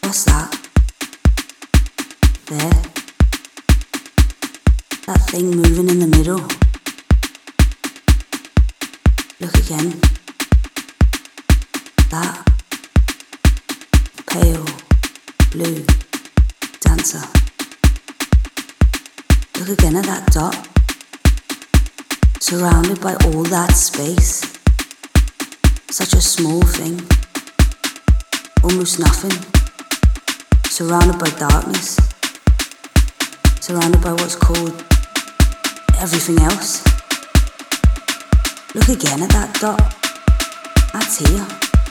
What's that? There. That thing moving in the middle. Look again. That pale blue dancer. Look again at that dot. Surrounded by all that space. Such a small thing. Almost nothing. Surrounded by darkness. Surrounded by what's called everything else. Look again at that dot. That's here.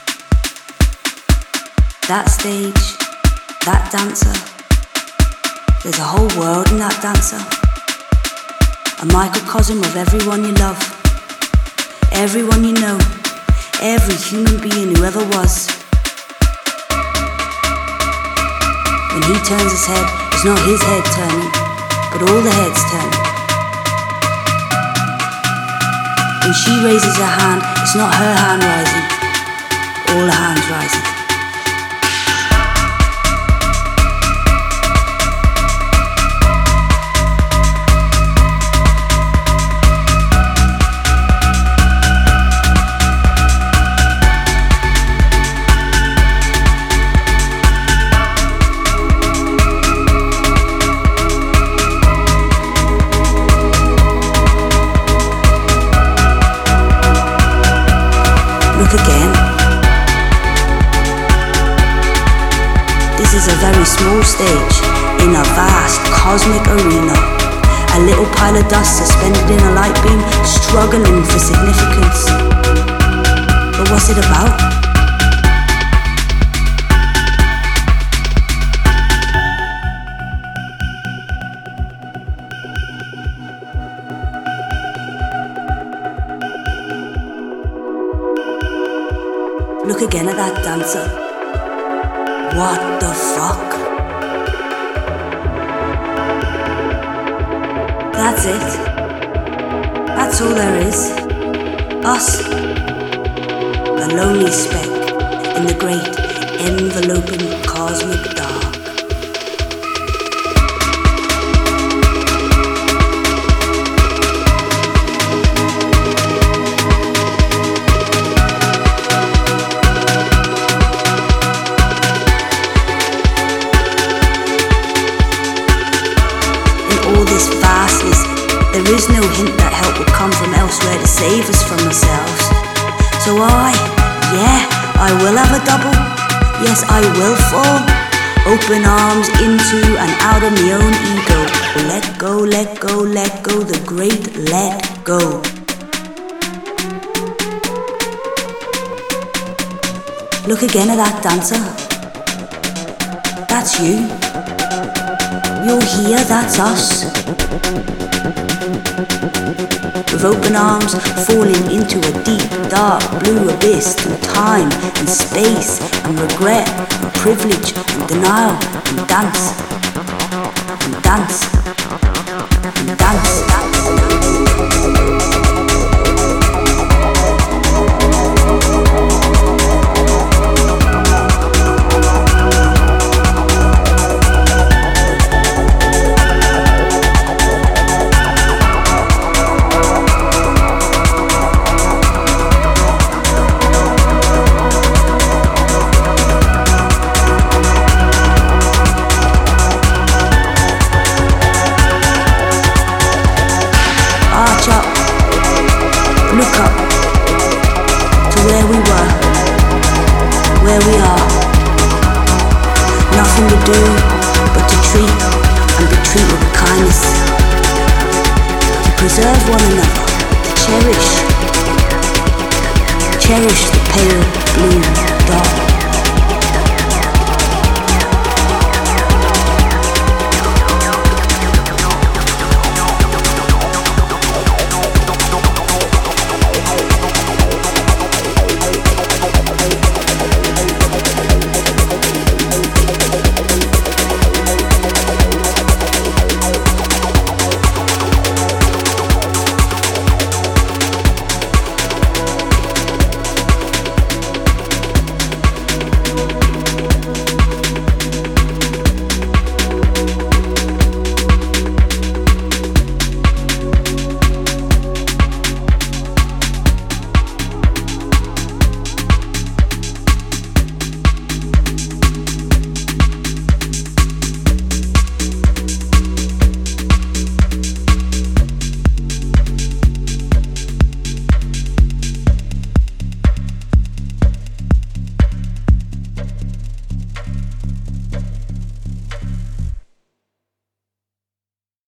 That stage, that dancer. There's a whole world in that dancer. A microcosm of everyone you love. Everyone you know. Every human being who ever was. When he turns his head, it's not his head turning, but all the heads turning. When she raises her hand, it's not her hand rising, all the hands rising. Again. This is a very small stage in a vast cosmic arena. A little pile of dust suspended in a light beam, struggling for significance. But what's it about? Look again at that dancer. What the fuck? That's it. That's all there is. Us. A lonely speck in the great enveloping cosmic dark. This vastness, there is no hint that help will come from elsewhere to save us from ourselves. So I will have a double. Yes, I will fall. Open arms into and out of my own ego. Let go, let go, let go, the great let go. Look again at that dancer. That's you. You're here, that's us. With open arms falling into a deep, dark blue abyss through time and space and regret and privilege and denial and dance. And dance. And dance. Arch up, look up to where we were, where we are. Nothing to do but to treat and be treated with kindness, to preserve one another, to cherish the pale blue dot.